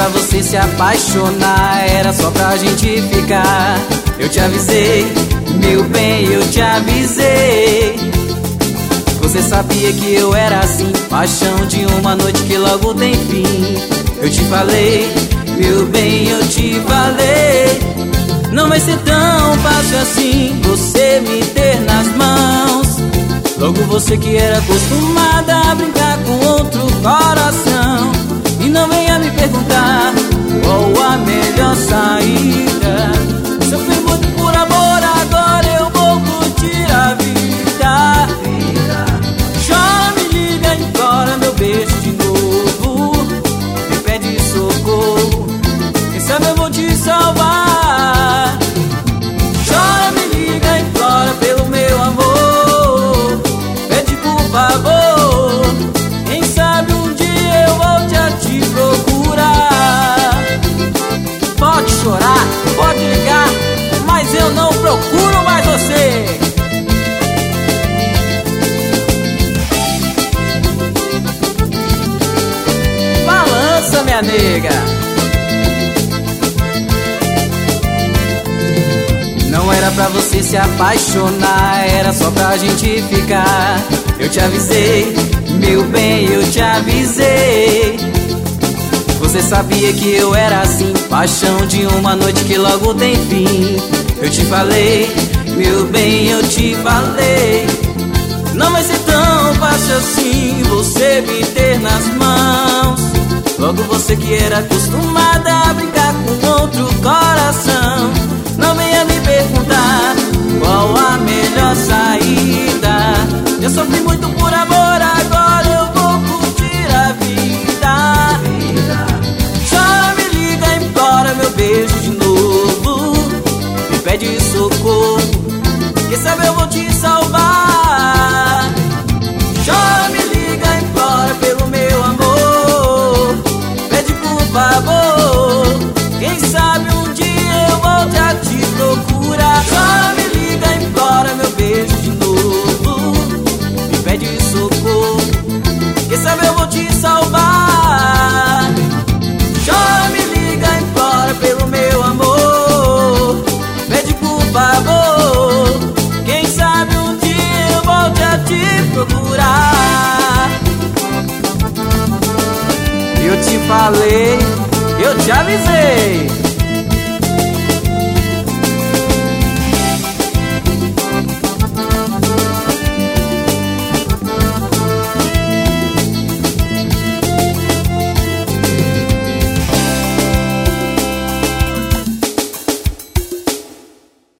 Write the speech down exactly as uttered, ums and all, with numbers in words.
pra você se apaixonar, era só pra gente ficar. Eu te avisei, meu bem, eu te avisei. Você sabia que eu era assim, paixão de uma noite que logo tem fim. Eu te falei, meu bem, eu te falei. Não vai ser tão fácil assim você me ter nas mãos. Logo você que era acostumada a brincar com outro coração. E não venha me perguntar qual a melhor saída. Se eu fui muito por amor, agora eu vou curtir a vida. Chora, me liga, implora meu beijo de novo. Me pede socorro, quem sabe eu vou te salvar. Chora, me liga, implora pelo meu amor. Pede por favor, quem sabe um dia eu volte a te procurar. Pode chorar, pode ligar, mas eu não procuro mais você. Balança, minha nega. Não era pra você se apaixonar, era só pra gente ficar. Eu te avisei, meu bem, eu te avisei. Você sabia que eu era assim, paixão de uma noite que logo tem fim. Eu te falei, meu bem, eu te falei. Não vai ser tão fácil assim você me ter nas mãos. Logo você que era acostumada a brincar com outro coração. Não venha me perguntar qual a melhor saída. Eu sofri muito por amor, agora eu vou curtir a vida. Chora, me liga, implora meu beijo de novo. Me pede socorro, quem sabe eu vou te salvar. Chora, me liga, implora pelo meu amor. Pede por favor, quem sabe um dia eu volte a te procurar. Chora, me liga, implora meu beijo de novo. Me pede socorro, quem sabe eu vou te salvar. Chora, me liga, implora pelo meu amor. Pede por favor, quem sabe um dia eu volte a te procurar. Eu te falei, eu te avisei.